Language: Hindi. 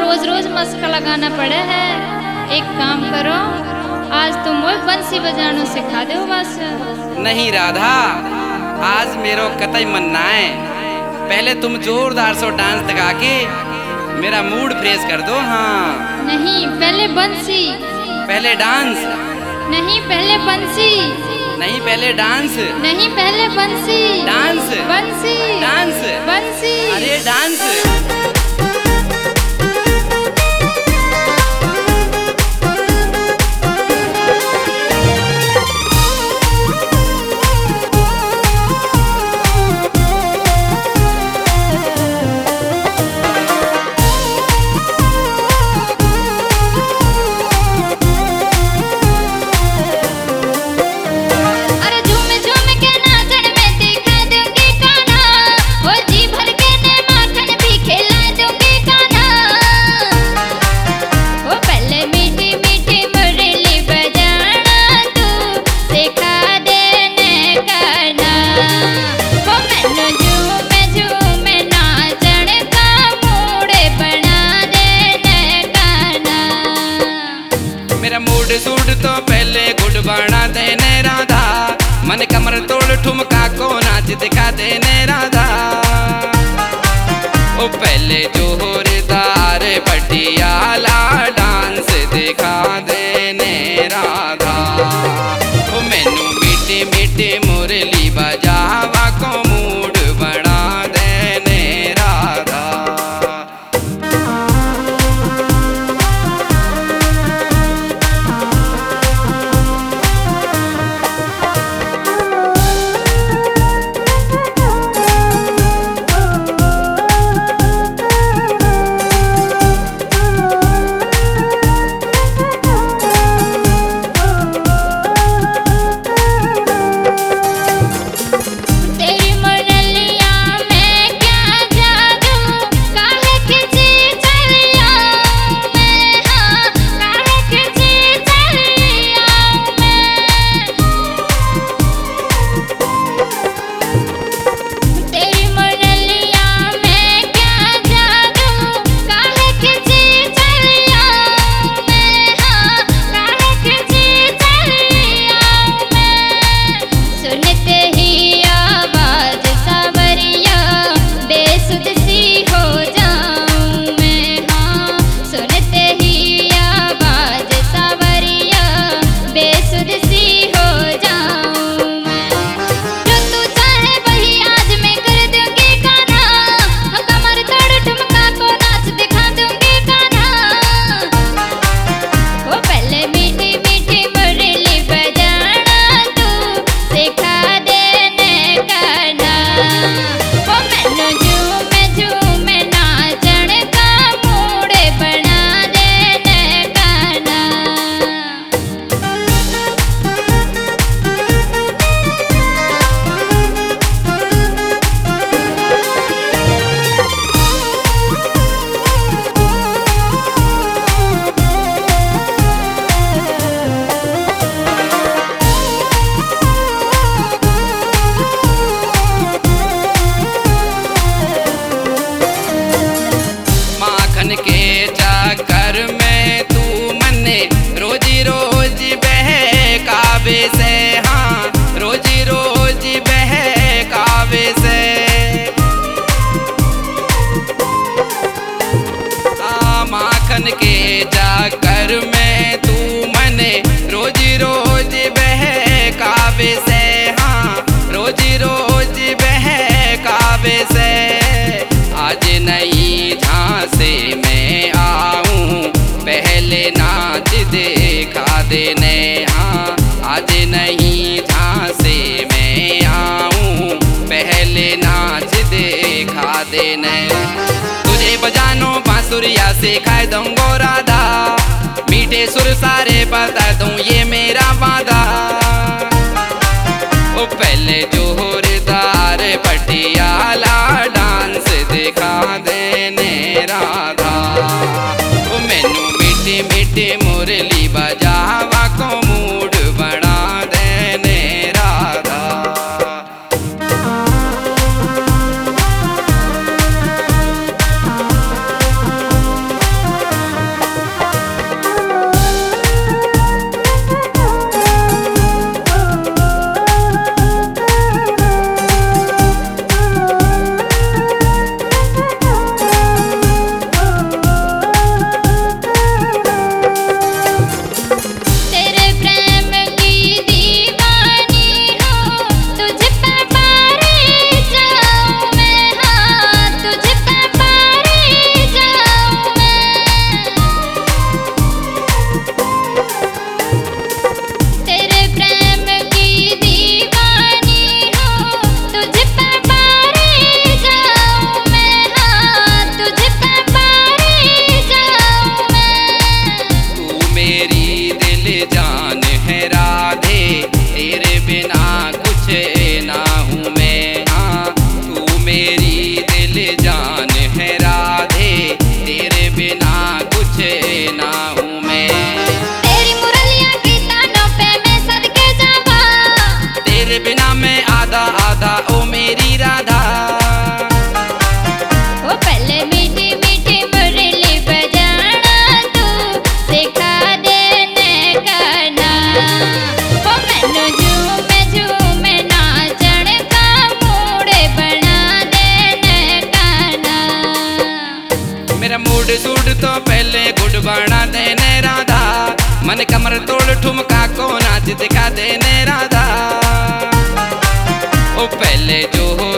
रोज रोज मस्का लगाना पड़े है। एक काम करो, आज तुम वो बंसी बजानो सिखा दो बस। नहीं राधा, आज मेरो कतई मन ना है। पहले तुम जोरदार सो डांस दिखा के मेरा मूड फ्रेश कर दो। हाँ नहीं, पहले बंसी। पहले डांस नहीं, पहले बंसी। नहीं, पहले डांस नहीं, पहले बंसी। डांस बंसी। डांस बंसी। अरे डांस। मूड सूड तो पहले गुड बना देने राधा, मन कमर तोड़ ठुमका को नाच दिखा देने राधा। ओ पहले जोरदार पटियाला डांस दिखा देने राधा। ओ मैनू मीठी मीठी मुरली बजावा को मूड बना देने राधा। के चक्कर में तू मन्ने रोजी रोज बहकावे से। हाँ रोजी रोज बहकावे से। माखन के चक्कर में तू मन्ने रोजी रोज बहकावे से। हाँ रोजी रोज बहकावे से। आज नई झांसे में आऊं, पहले नाच देखा देने। हाँ आज नई झांसे में आऊं, पहले नाच देखा देने। तुझे बजानो बांसुरिया सिखा दूंगो राधा, मीठे सुर सारे बता दूं ये मेरा वादा। ओ पहले जोरदार पटियाला डांस दिखा देने राधा। ओ मैनू मीठी मीठी मुरली बजावा को मूड बना देने राधा। ओ मेरी राधा। ओ पहले मीठी मीठी मुरली बजाना तू सिखा देने गाना। ओ मैनू झूमे नाचण का मूड बना देने गाना। मेरा मूड सूड तो पहले गुड बना देने राधा, मन कमर तोड़ ठुमका को नाच दिखा देने राधा। ओ पहले जो हो